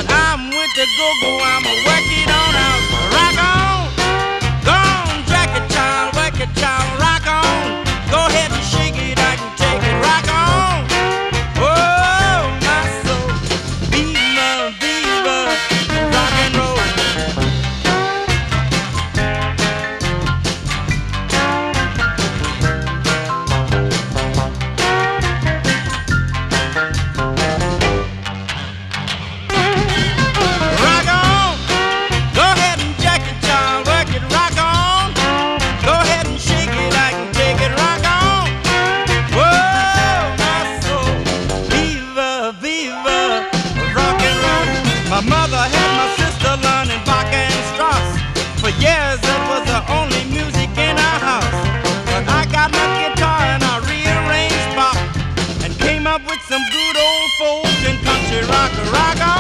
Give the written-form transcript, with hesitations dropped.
but I'm with the go-go. I'ma work it on out. Rock on, go on, jack it, child, work it, child, rock on. Go ahead and shake it, I can take it. Rock on, oh my soul, viva, viva, rock and roll. Rock on, go ahead and jack it, child, work it, rock on. Go ahead and shake it, I can take it, rock on. Whoa, my soul, viva, viva, rock and roll. My mother had my sister learning Bach and Strauss. For years that was the only music in our house. But I got my guitar and I rearranged Bach and came up with some good old folk and country rock, rock on.